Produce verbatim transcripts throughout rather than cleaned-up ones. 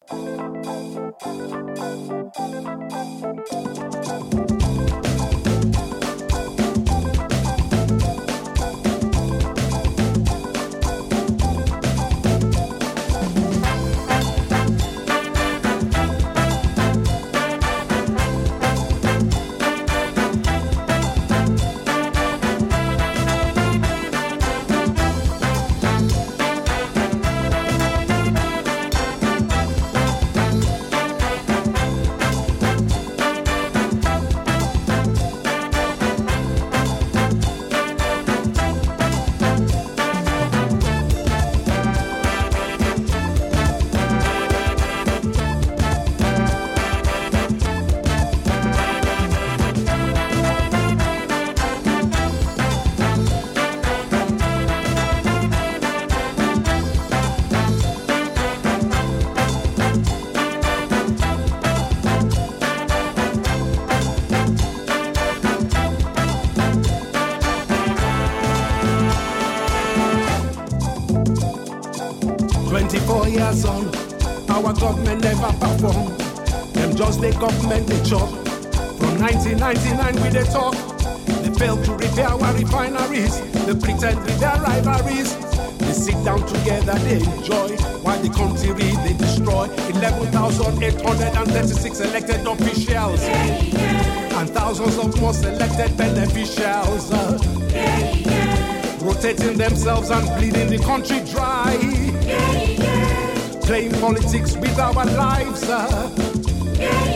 twenty-four years on, our government never perform. Them just the government they chop. From nineteen ninety-nine we they talk. They fail to repair our refineries. They pretend with their rivalries. They sit down together, they enjoy, while the country they destroy. eleven thousand eight hundred thirty-six elected officials, yeah, yeah. And thousands of more selected beneficiaries, uh, yeah, yeah. Rotating themselves and bleeding the country dry, yeah, yeah. Playing politics with our lives, uh, yeah,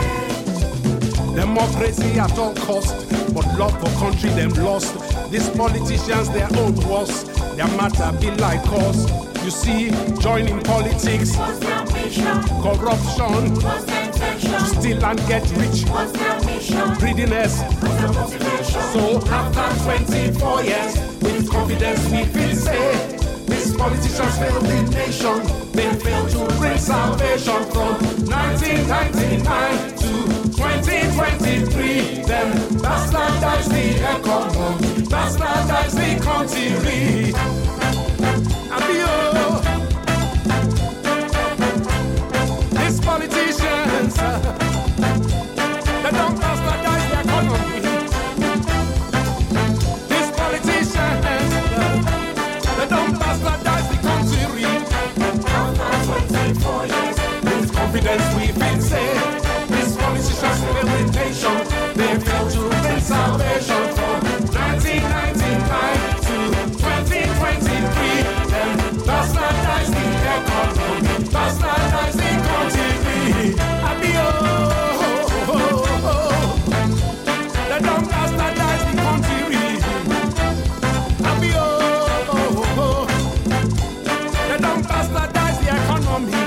yeah. Democracy at all cost, but love for country them lost. These politicians their own worst. Their matter be like us. You see, joining politics, what's their mission? Corruption, What's their intention? To steal and get rich, What's their mission? Greediness, What's their motivation? So after twenty-four years, with confidence we feel say, these politicians failed the nation. They failed to bring salvation from nineteen ninety-nine to twenty twenty-three. Them bastardize the economy, bastardize the country. Abio, these politicians, they don't bastardize the economy. These politicians, they don't bastardize the country. After twenty-four years, With confidence we can say, these politicians fail the nation. They fail to bring salvation from nineteen ninety-nine to twenty twenty-three. Them bastardize the economy, bastardize the country. Abio, they don't bastardize the country. Abio, they don't bastardize the economy.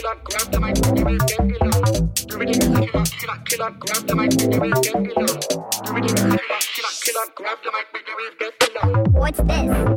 killer, grab the mic, the rhythm get below. The rhythm is killer, killer, killer, grab the mic, the rhythm get below. The rhythm is killer, killer, killer, grab the mic, the rhythm get below. What's this?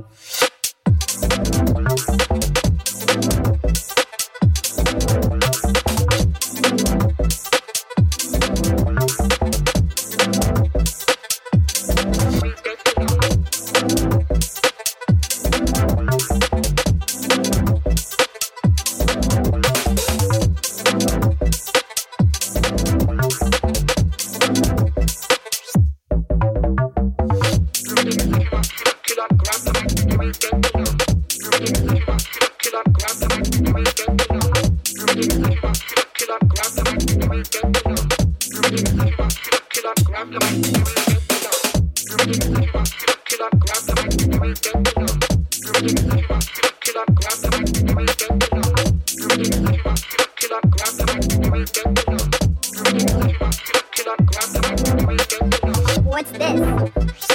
What's this?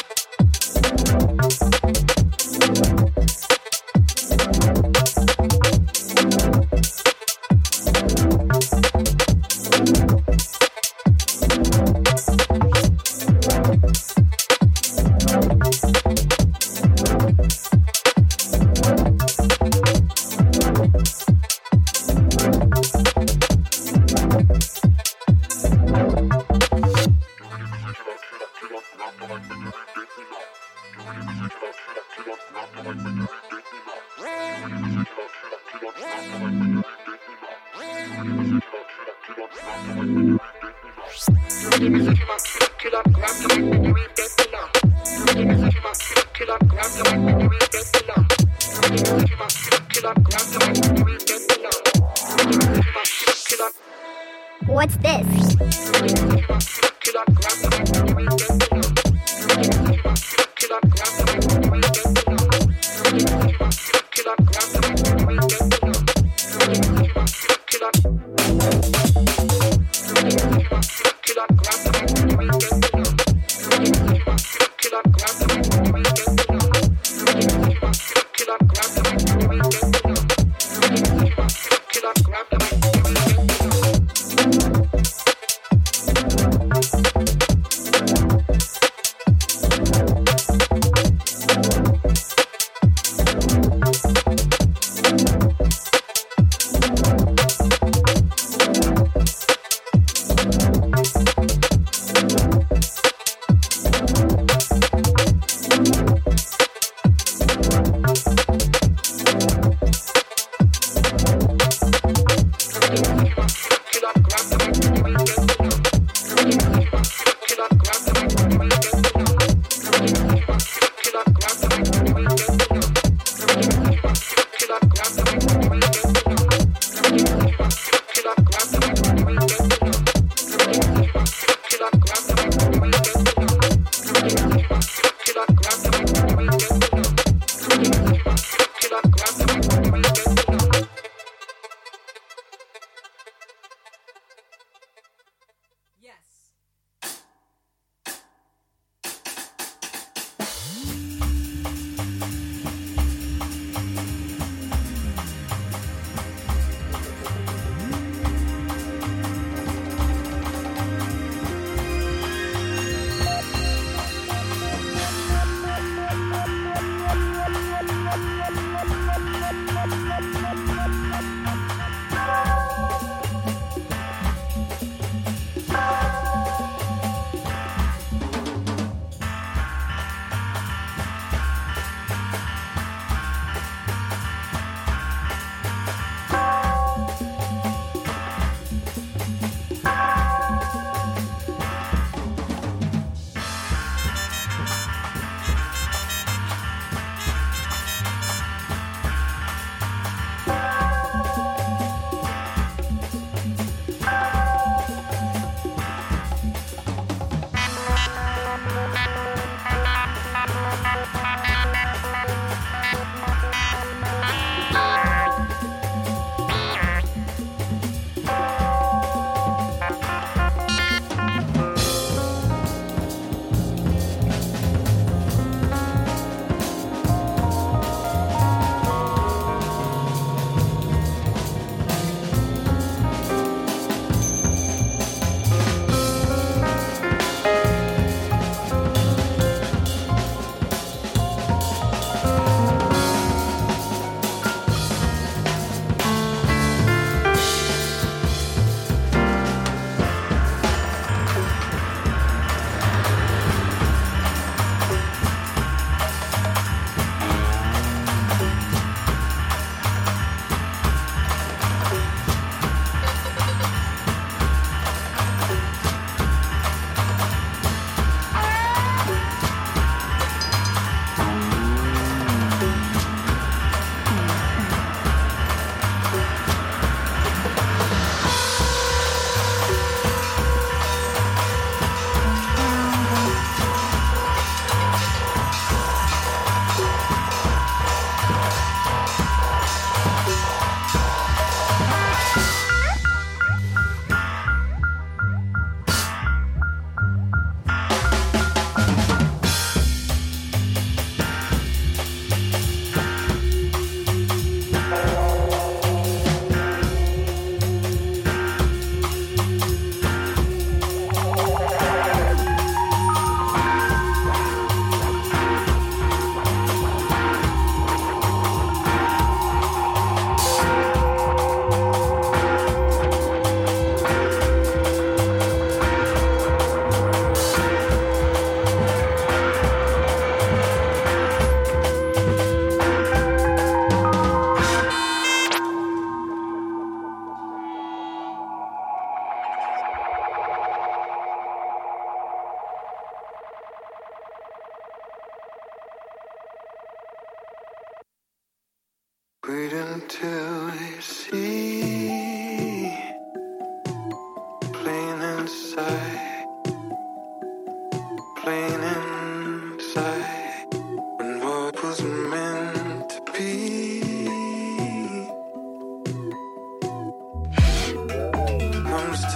What's this?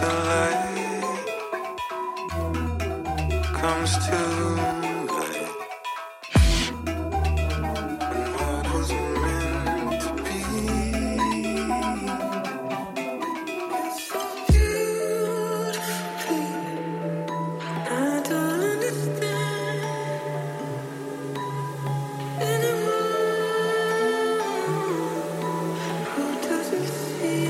the light comes to light. And what was meant to be is so beautiful. I don't understand anymore. Who doesn't see?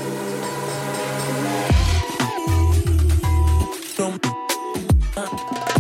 Don't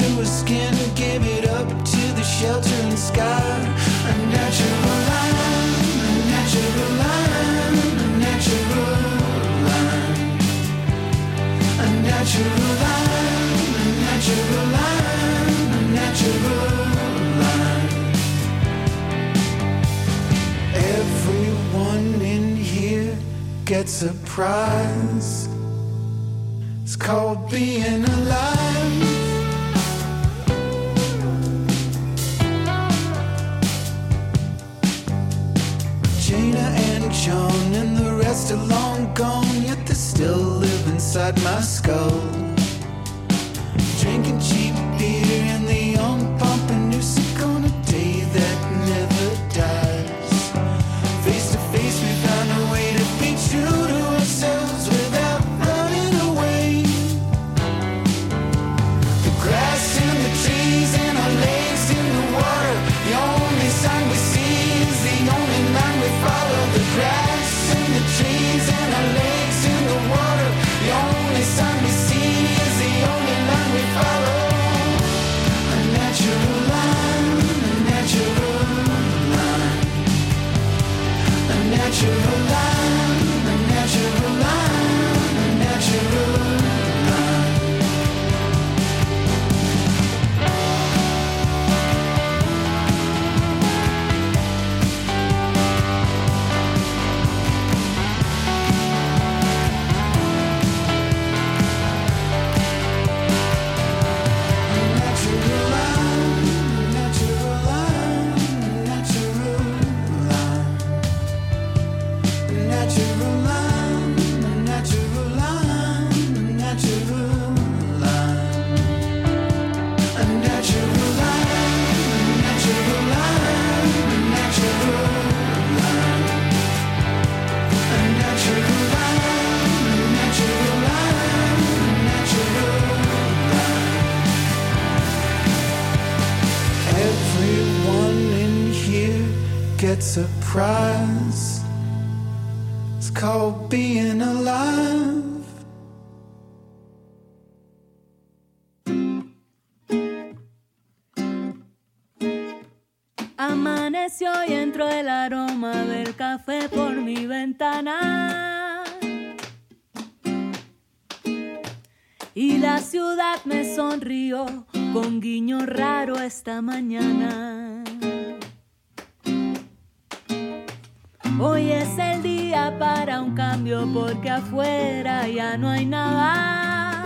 through her skin, give it up to the shelter and sky. A natural line, a natural line, a natural line. A natural line, a natural line, a natural line. Everyone in here gets a prize. It's called being alive. Jaina and John and the rest are long gone, yet they still live inside my skull. Drinking cheap beer and the young pumping music on a day that never dies. Face to face we found a way to be true to ourselves without running away. The grass and the trees and our legs in the water, the only sign we see is the only line we follow. The grass and the trees and our legs in the water, the only sign we see is the only line we follow. A natural line, a natural line. A natural line, a natural line, a natural line. Gets a prize. It's called being alive. Amaneció y entró el aroma del café por mi ventana. Y la ciudad me sonrió con guiño raro esta mañana. Hoy es el día para un cambio porque afuera ya no hay nada.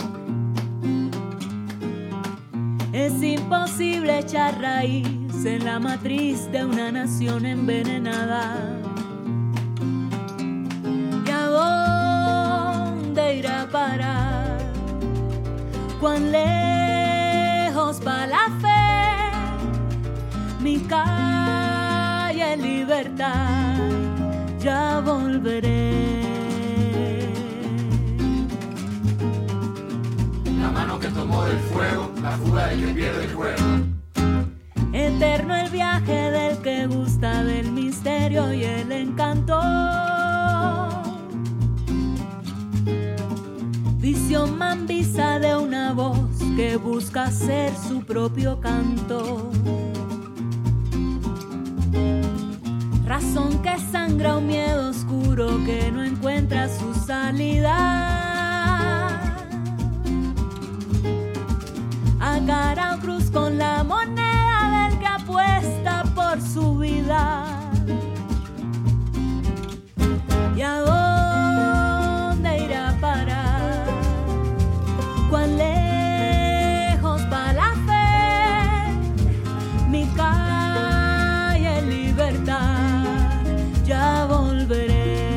Es imposible echar raíz en la matriz de una nación envenenada. ¿Y a dónde irá a parar? ¿Cuán lejos va la fe? Mi calle libertad, ya volveré. La mano que tomó del fuego, la fuga del que pierde el juego. Eterno el viaje del que gusta del misterio y el encanto. Visión mambisa de una voz que busca hacer su propio canto. Razón que sangra un miedo oscuro que no encuentra su salida. Agarra o cruz con la moneda del que apuesta por su vida. ¿Y a dónde irá a parar? ¿Cuán lejos va la fe? Mi calle libertad, ya volveré.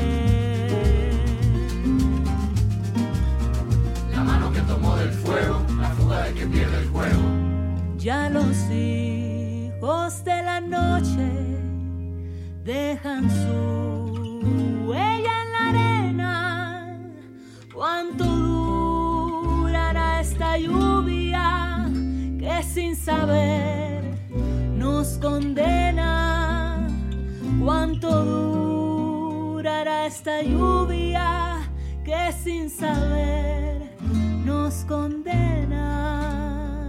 La mano que tomó del fuego, la fuga del que pierde el juego. Ya los hijos de la noche dejan su huella en la arena. ¿Cuánto durará esta lluvia que sin saber nos condena? ¿Cuánto durará esta lluvia que sin saber nos condena?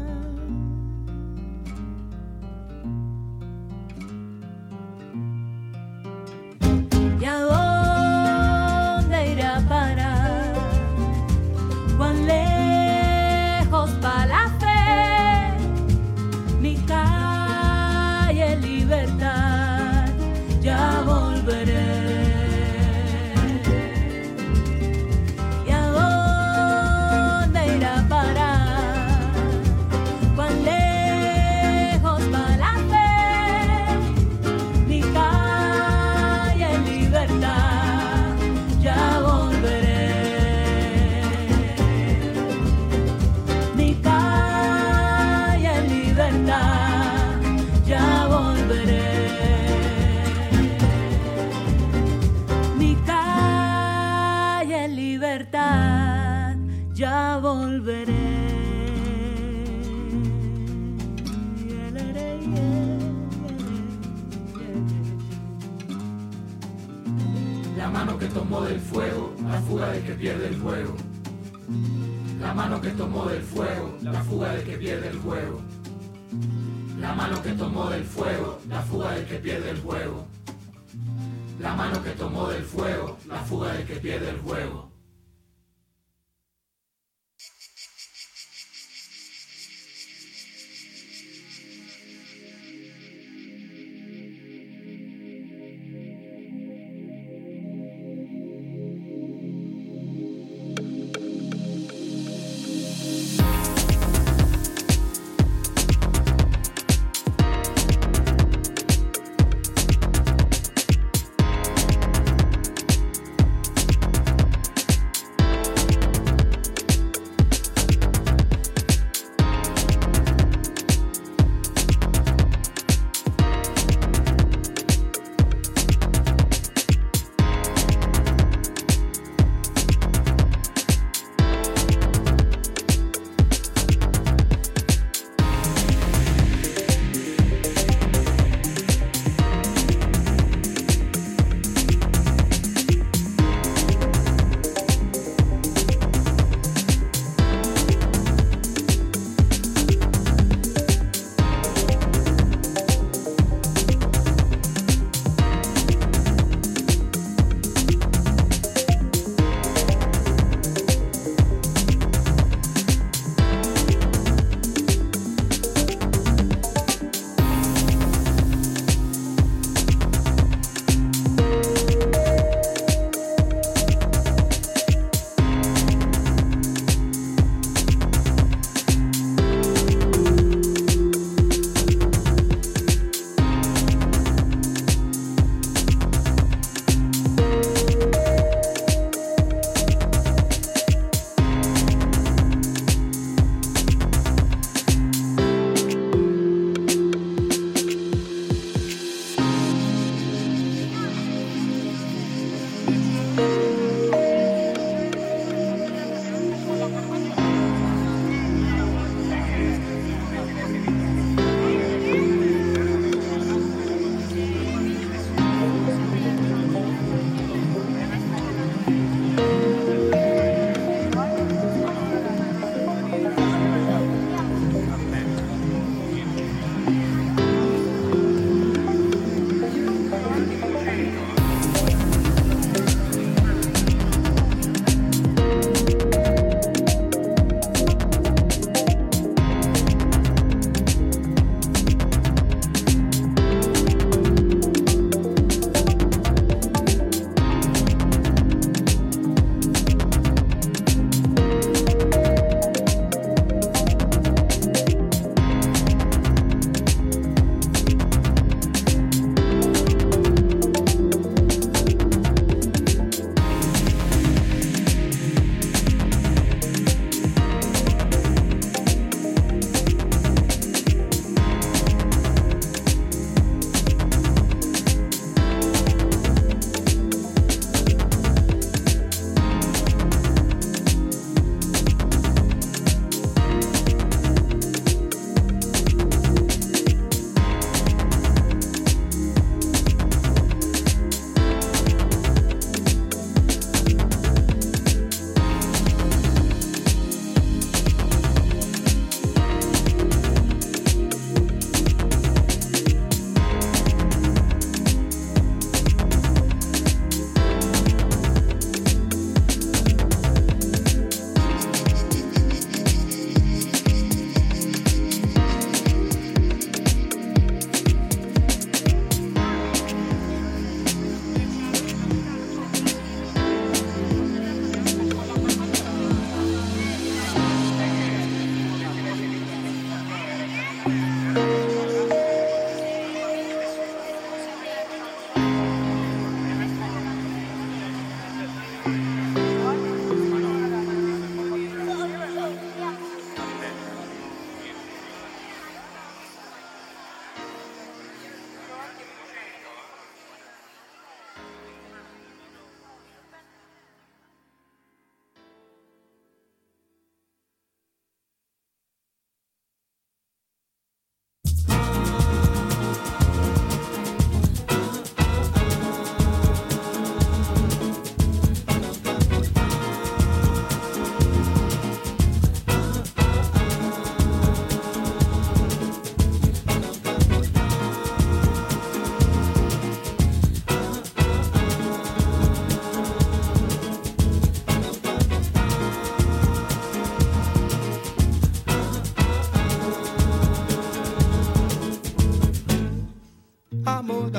tomó del fuego, la fuga del que pierde el juego. La mano que tomó del fuego, la fuga del que pierde el juego. La mano que tomó del fuego, la fuga del que pierde el juego. La mano que tomó del fuego, la fuga del que pierde el juego.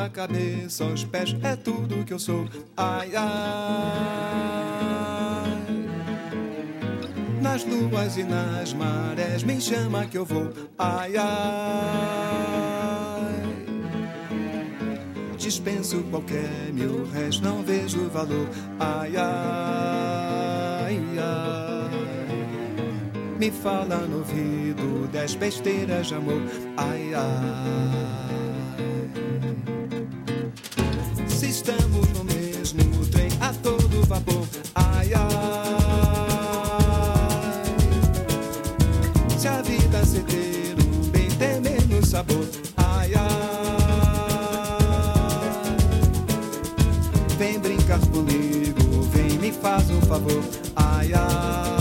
da cabeça aos pés, é tudo que eu sou. Ai, ai. Nas luas e nas marés, me chama que eu vou. Ai, ai. Dispenso qualquer mil réis, não vejo valor. Ai, ai, ai. Me fala no ouvido dez besteiras de amor. Ai, ai. Se estamos no mesmo trem a todo vapor. Ai, ai. Se a vida se ter um bem tem menos sabor. Ai, ai. Vem brincar comigo, vem me faz um favor. Ai, ai.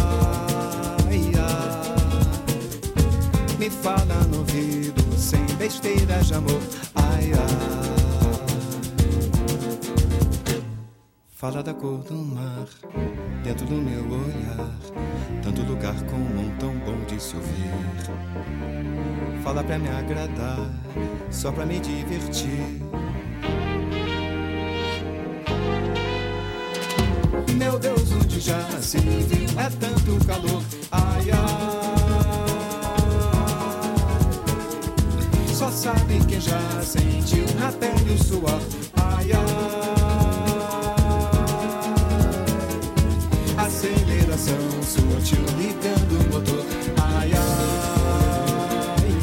Me fala no ouvido sem besteiras de amor. Ai, ai. Fala da cor do mar dentro do meu olhar, tanto lugar comum tão bom de se ouvir. Fala pra me agradar, só pra me divertir. Meu Deus, onde já se viu é tanto calor. Ai, ai. Só sabe quem já sentiu na pele o suor. Ai, ai. Aceleração sutil ligando o motor. Ai, ai,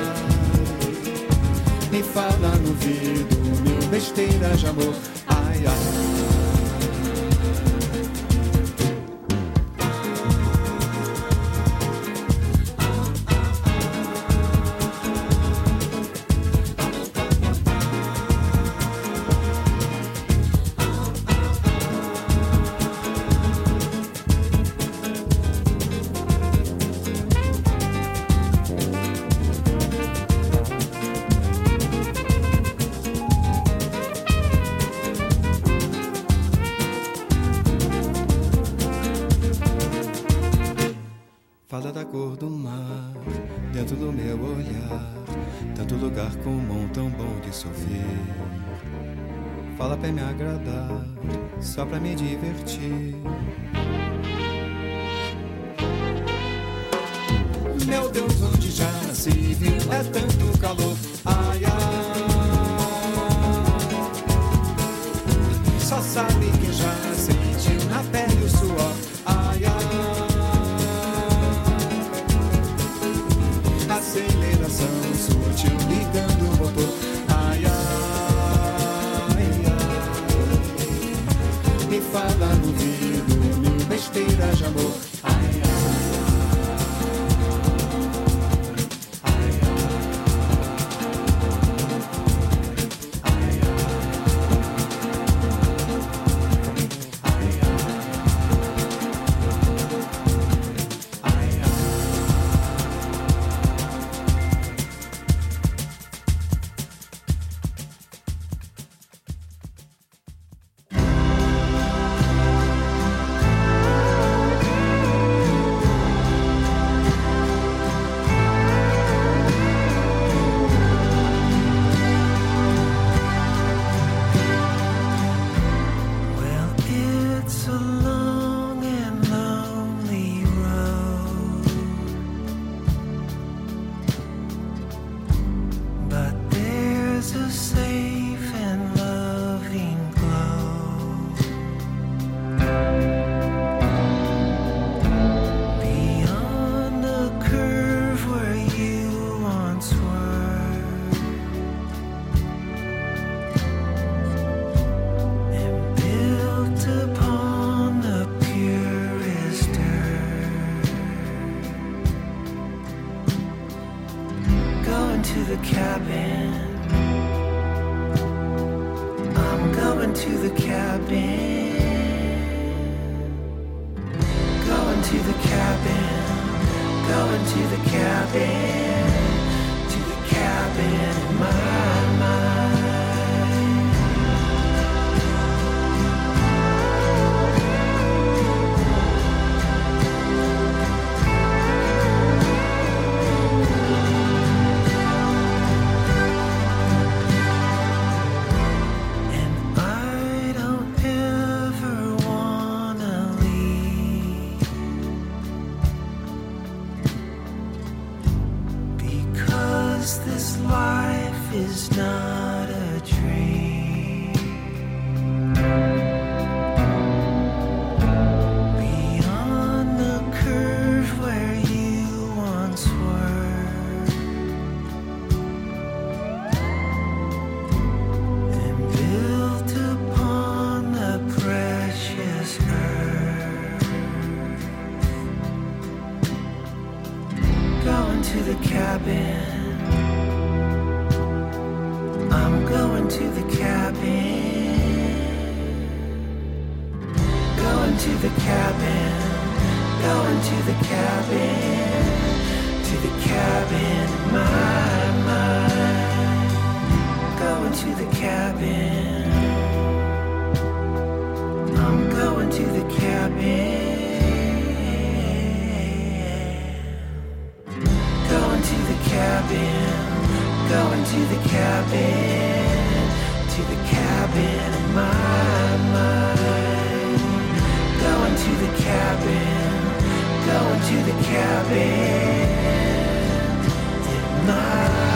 ai. Me fala no ouvido mil besteiras de amor. Ai, ai. Fala da cor do mar dentro do meu olhar, tanto lugar comum tão bom de se ouvir. Fala pra me agradar, só pra me divertir. Meu Deus, onde já se viu é tanto calor. Ai, ai. Só sabe quem já sentiu na pele o suor. Ai, ai. Aceleração sutil ligando o motor. Ai, ai, ai. Me fala no ouvido mil besteiras de amor. Ai, ai. 'cause this life is not a dream. Beyond the curve where you once were, and built upon the precious earth. Going to the cabin. I'm going to the cabin. Going to the cabin. Going to the cabin. To the cabin in my mind. Going to the cabin. I'm going to the cabin. Going to the cabin. Going to the cabin, to the cabin in my mind. Going to the cabin, going to the cabin in my mind.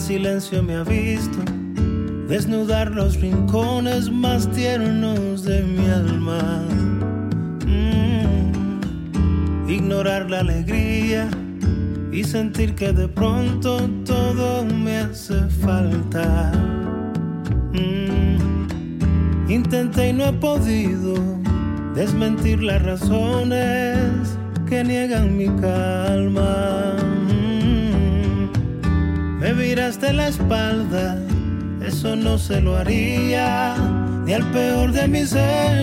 silencio me ha visto desnudar los rincones más tiernos de mi alma. Mm, ignorar la alegría y sentir que de pronto todo me hace falta. Mm, intenté y no he podido desmentir las razones que niegan mi calma. Mm, me viraste la espalda, eso no se lo haría ni al peor de mis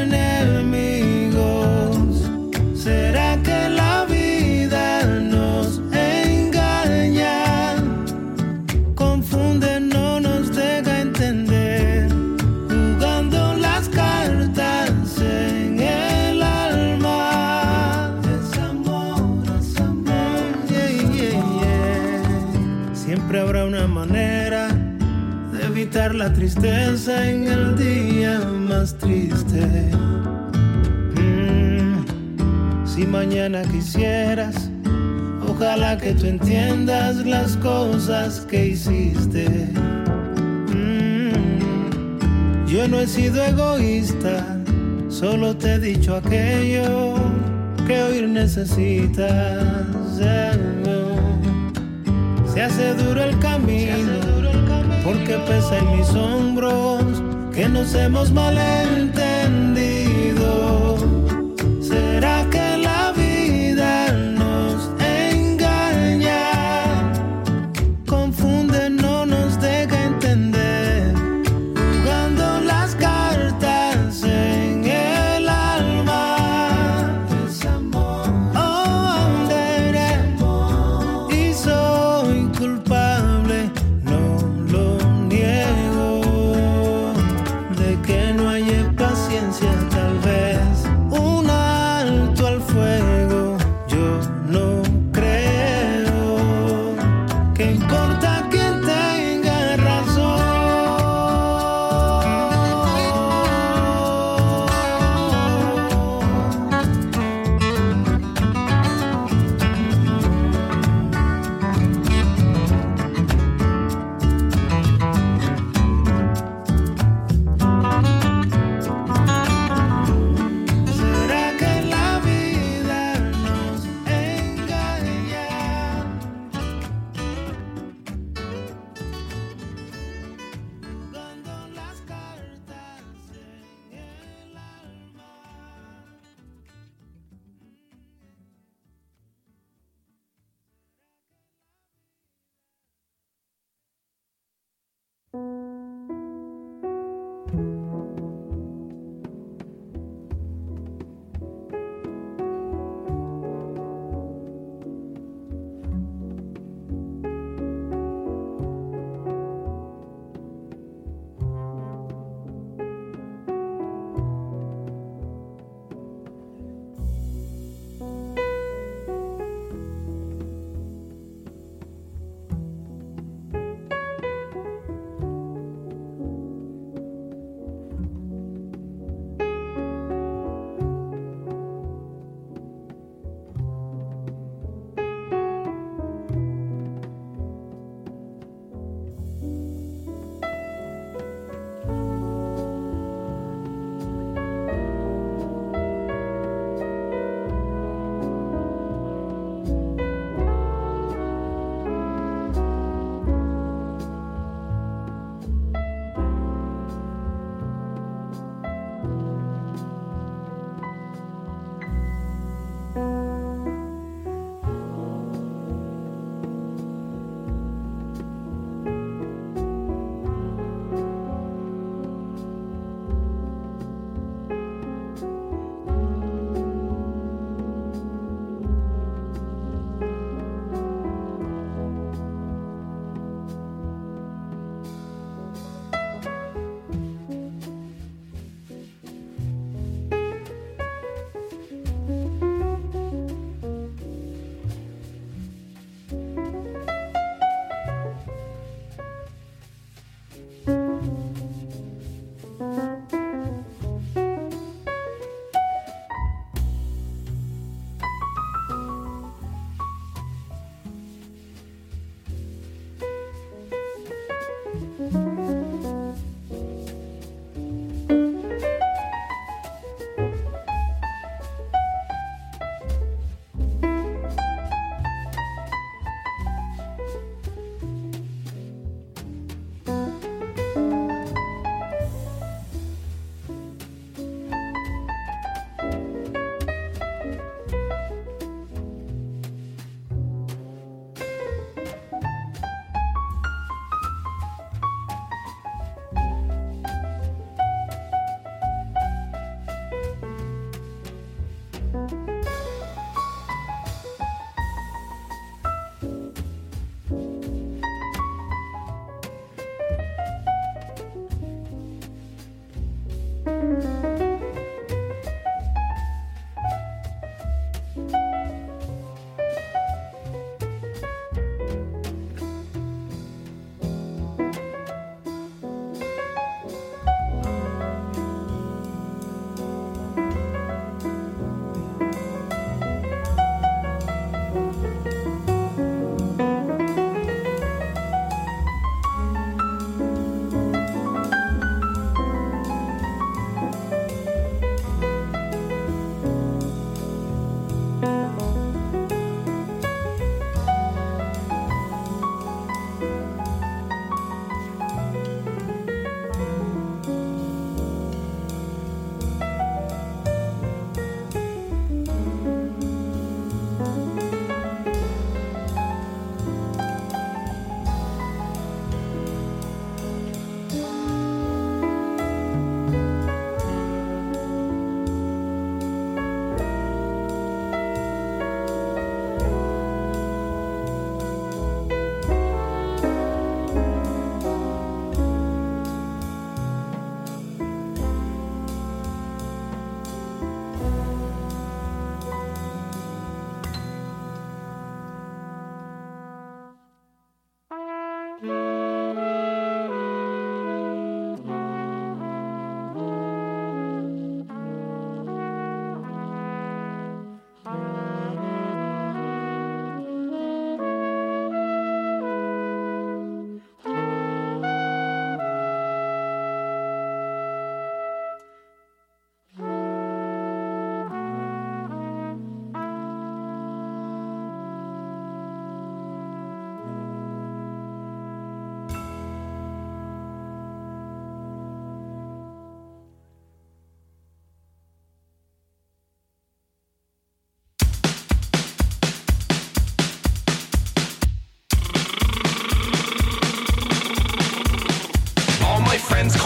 enemigos. ¿Será que la vida nos engaña? Confunde, no nos deja entender, jugando las cartas en el alma. Desamor, desamor, yeah, yeah, yeah. Siempre habrá una manera de evitar la tristeza en el día más triste. Mm, si mañana quisieras, ojalá que tú entiendas las cosas que hiciste. Mm, yo no he sido egoísta, solo te he dicho aquello que oír necesitas. Se hace duro el camino, porque pesa en mis hombros que nos hemos malentendido. ¿Será que la vida nos engaña? Confunde, no nos deja entender, jugando las cartas en el alma. Desamor, oh, deré, y soy culpable, no lo niego, de que no haya paciencia, tal vez un alto al fuego. Yo no creo que importa quién tenga razón. ¿Será que la vida nos engaña? Jugando las cartas en el alma.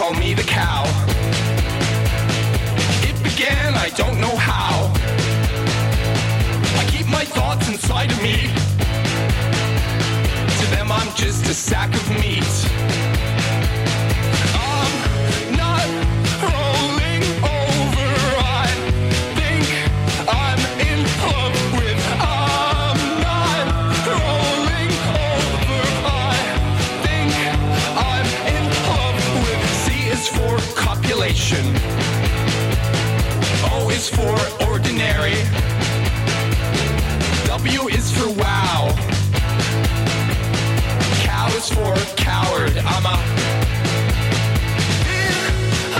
call me the cow. It began, I don't know how. I keep my thoughts inside of me. To them I'm just a sack of meat. I'm not rolling over. I think I'm in love with. I'm not rolling over. I think I'm in love with. C is for copulation. O is for ordinary. W is for wow. Cow is for coward. I'm a